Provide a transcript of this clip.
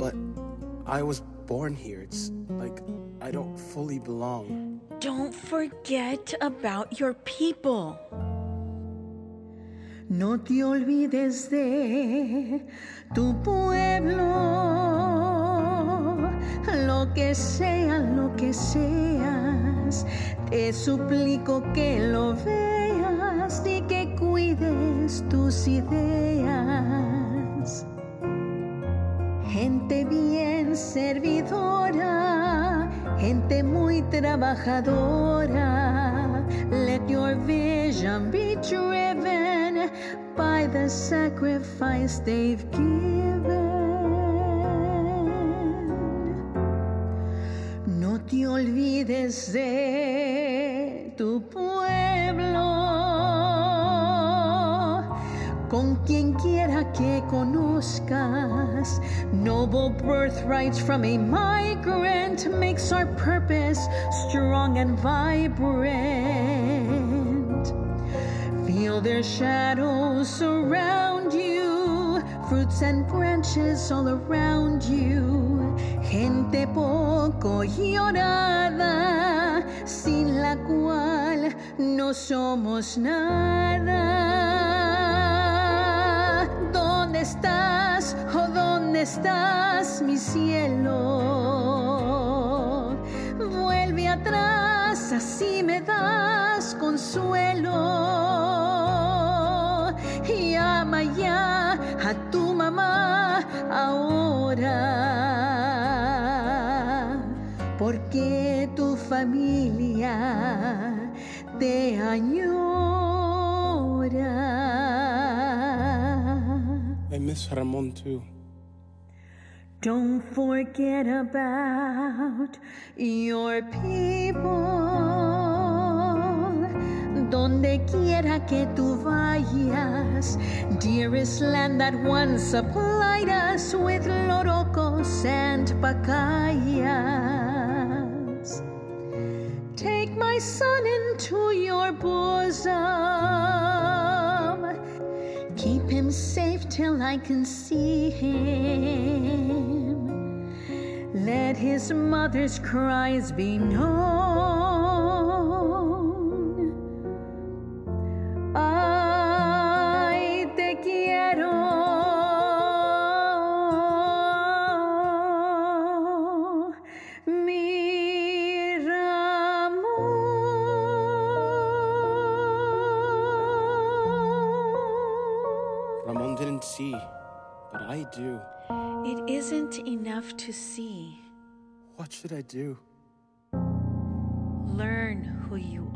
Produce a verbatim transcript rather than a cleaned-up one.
But I was born here. It's like I don't fully belong. Don't forget about your people. No te olvides de tu pueblo, lo que sea, lo que seas, te suplico que lo veas y que cuides tus ideas. Gente bien servidora, gente muy trabajadora. Let your vision be driven by the sacrifice they've given. No te olvides de tu pueblo. Con quien quiera que conozcas, noble birthrights from a migrant makes our purpose strong and vibrant. Feel their shadows surround you, fruits and branches all around you. Gente poco llorada, sin la cual no somos nada. ¿Dónde estás? Oh, ¿dónde estás, mi cielo? Vuelve atrás, así me das consuelo. Llama ya a tu mamá ahora, porque tu familia te añora. I miss Ramon too. Don't forget about your people. Donde quiera que tú vayas, dearest land that once supplied us with lorocos and pacayas. Take my son into your bosom. Keep him safe till I can see him. Let his mother's cries be known. Ay, te quiero. Mi Ramon. Ramon didn't see, but I do. It isn't enough to see. What should I do? Learn who you